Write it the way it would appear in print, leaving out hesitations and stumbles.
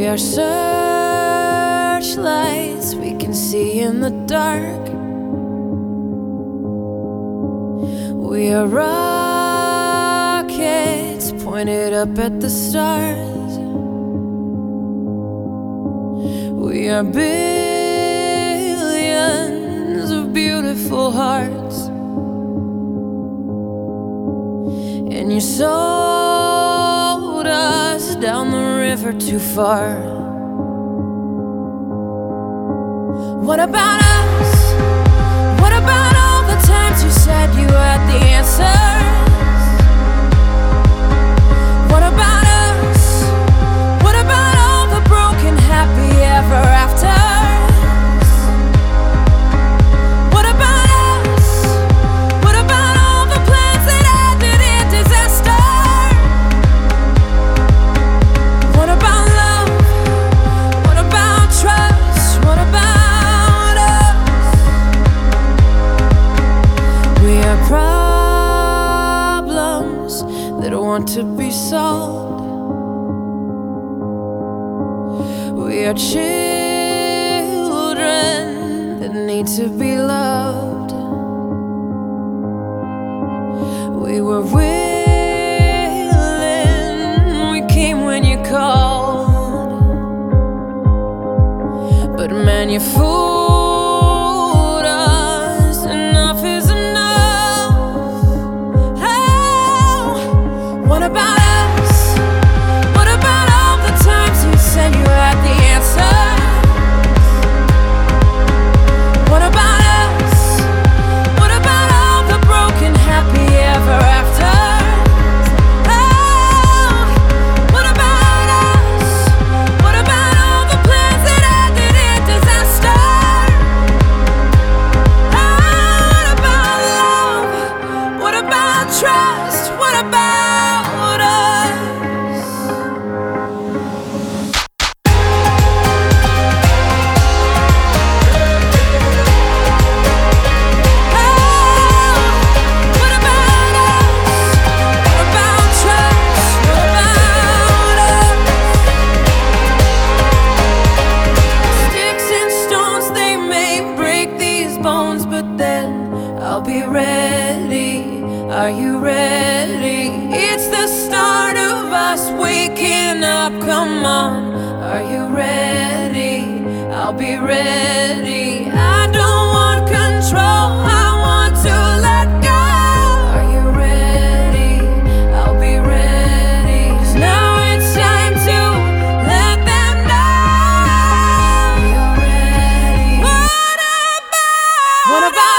are searchlights we can see in the dark. We are rockets pointed up at the stars. We are billions of beautiful hearts, and you sold us down the river too far. What about us? What about all the times you said you had the answers? What about us? What about all the broken happy ever afters? What about us? What about all the plans that ended in disaster? What about love? What about trust? What about us? We are problems that want to be solved. We are children that need to be loved. We were willing, we came when you called, but man, you fooled us. Enough is enough. Oh, what about us? What about all the times you said you had the answers? What about us? What about all the broken happy ever afters? Oh, what about us? What about all the plans that ended in disaster? Oh, what about love? What about trust? What about us? What about us? What about trust? What about us? Sticks and stones, they may break these bones, but then I'll be ready. Are you ready? It's the start of us waking up. Come on, are you ready? I'll be ready. I don't want control, I want to let go. Are you ready? I'll be ready. 'Cause now it's time to let them know you're ready. What about